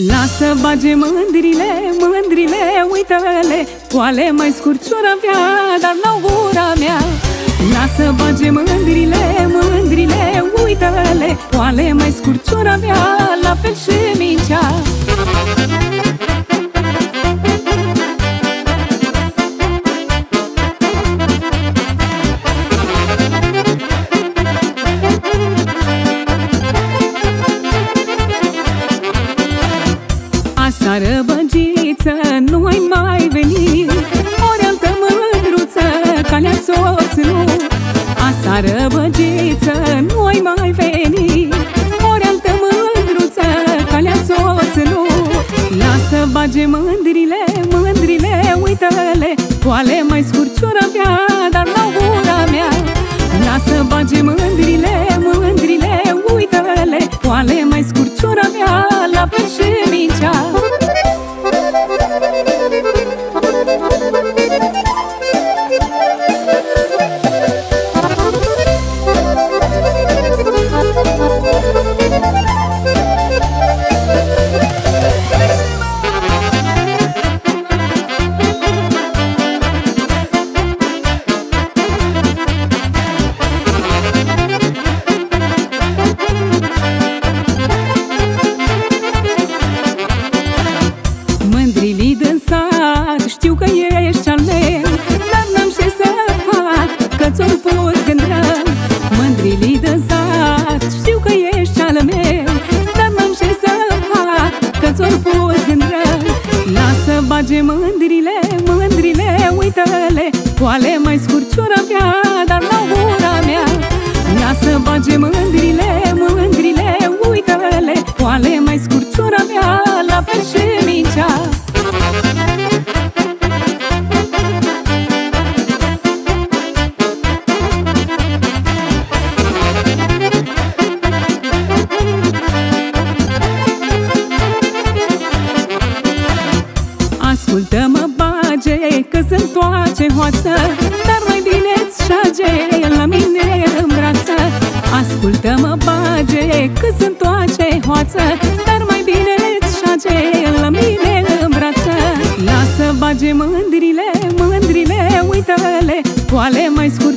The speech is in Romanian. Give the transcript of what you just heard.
Lasă bage mândrile, mândrile, uită-le, poale mai scurcior avea, dar n-au gura mea. Lasă bage mândrile, mândrile, uită-le, poale mai scurcior avea, la fel și mincea. Aseară, băgiță, nu ai mai venit, ori altă mândruță, calea s-o ținut. Aseară, băgiță, nu ai mai venit, ori altă mândruță, calea s-o ținut. Lasă bage mândrile, mândrile, uită-le, poale mai scurcior avea, dar n-au gura mea. Lasă bage mândrile, mândrile, uită-le, poale mai scurcior avea, la fel și mincea. Mândrilii din sat, știu că ești al meu, dar n-am ce să fac, că ți-o pus când rău. Mândrilii din sat, știu că ești al meu, dar n-am ce să fac, că ți-o pus când rău. Lasă bage mândrile, mândrile, uită-le, poale mai scurcior avea, dar n-au gura mea. Lasă bage mândrile, mândrile, uită-le, poale mai scurcior avea, la fel și mincea. Ascultă-mă, bage, că sunt toace hoață, dar mai bine-ți șage la mine în brață. Ascultă-mă, bage, că sunt toace hoață, dar mai bine-ți șage la mine în brață. Lasă bage mândrile, mândrile, uită-le, poale mai scurcior